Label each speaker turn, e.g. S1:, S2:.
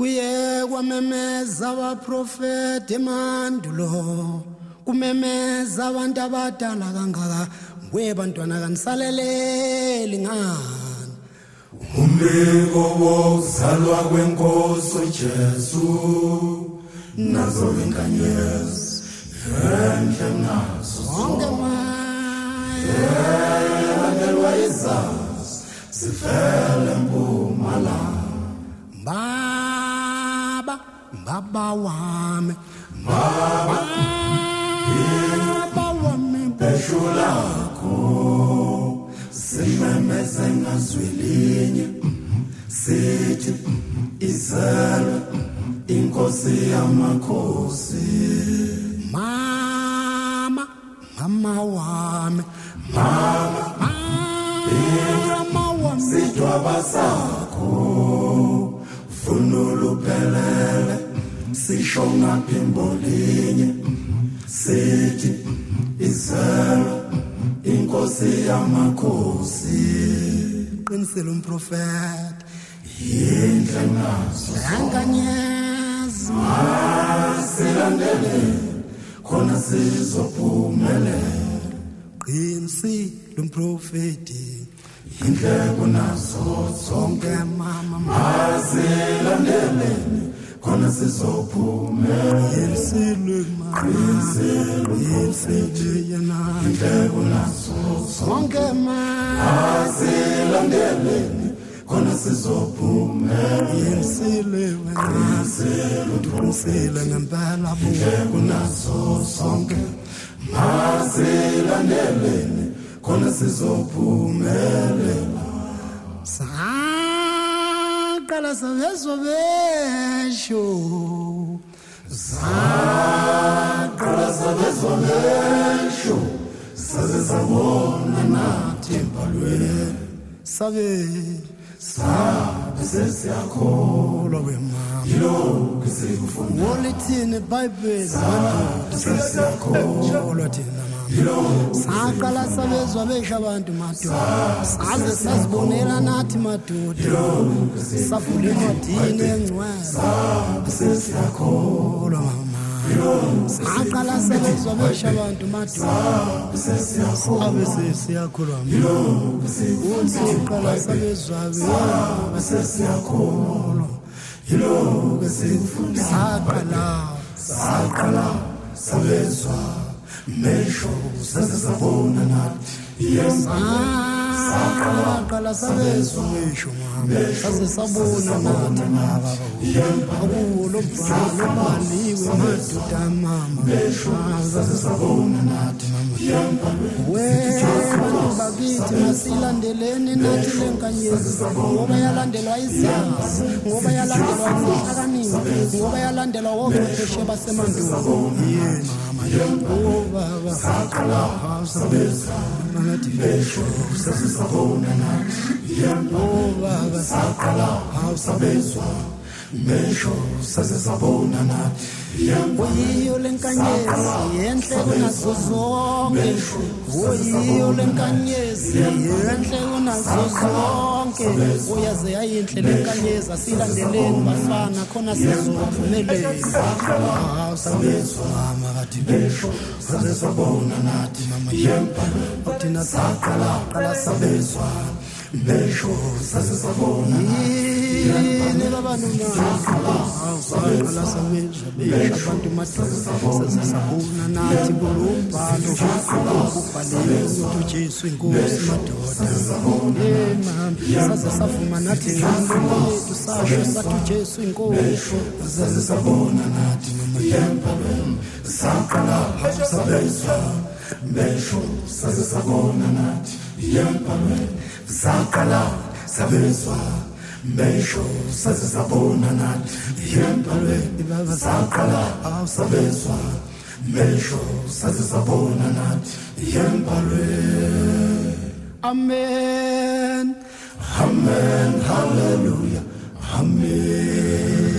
S1: kuye kwamemeza abaprofeti emandulo kumemeza abantu abadala kangaka kwebantwana kanisaleleli ngani
S2: umbiko wokuzalwa kwenkosi uJesu nazo inkanyezi enhle nazo
S1: zonke
S2: landelwa izazi sifele mpumalanga
S1: baba wami
S2: beshulakho simemeze ngazwilinye sithi izalwe inkosi yamakhosi
S1: mama wami
S2: sidwaba sakho funulu pelele sisho ngaphimbolinye sithi izalwe inkosi yamakhosi
S1: qinisele umprofeti
S2: yinhle nazo
S1: yankanyezi
S2: silandele khona sizophumelela
S1: qinisele umprofeti
S2: yinhle kunazo
S1: zonke mama
S2: silandele khona sizophumelela
S1: qinisele yena
S2: yinhle kunazo
S1: zonke mama
S2: silandele khona sizophumelela
S1: qinisele ngempela
S2: kunazo zonke silandele khona sizophumelela
S1: saqala savezwa besho
S2: saqala savezwa besho saze sabona nathi empalweni
S1: sabe
S2: sesiyakholwa
S1: wemama
S2: yilokhu sikufunda
S1: wolithini iBhayibheli
S2: sesiyakholwa
S1: thina saqala sabezwa besha abantu madoda saze sazibonela nathi madoda savula emadini engcwele
S2: sesiyakholwa
S1: mama saqala sabezwa besha abantu madoda sabe sesiyakholwa uqala sabezwa
S2: sesiyakholwa yilokhu sikufunda saqala sabezwa mesho saze sabona nathi
S1: saqala sabezwa mesho mama saze sabona nathi akulo bhalo baliwe madoda mama
S2: saze sabona nathi
S1: wena bakithi masilandeleni nathi lenkanyezi ngoba yalandelwa izazi ngoba yalandelwa ukuhlakanipha ngoba yalandelwa wochwepheshe basemandulo oh baba
S2: saqala sabezwa
S1: nathi
S2: mesho saze sabona nathi
S1: oh baba
S2: saqala sabezwa mesho saze sabona nathi
S1: oyiyo lenkanyezi yenhle kunazo zonke oyiyo lenkanyezi yenhle kunazo zonke uyaze yayinhle lenkanyezi asilandeleni bafana khona sizophumelela
S2: sabezwa
S1: mama bathi
S2: mesho saze sabona nathi
S1: thina saqala
S2: sabezwa mesho saze sabona
S1: yini labantu saqala sabezwa besha abantu madoda sasabona nathi kulombhalo kubhaliwe ukuthi uJesu inkosi madoda mama saze savuma nathi ngalo yethu sasho sathi uJesu inkosi
S2: saze sabona nathi saqala sabezwa mesho saze sabona nathi saqala sabezwa mesho saze sabona nathi saqala sabezwa mesho saze sabona nathi
S1: amen
S2: amen hallelujah amen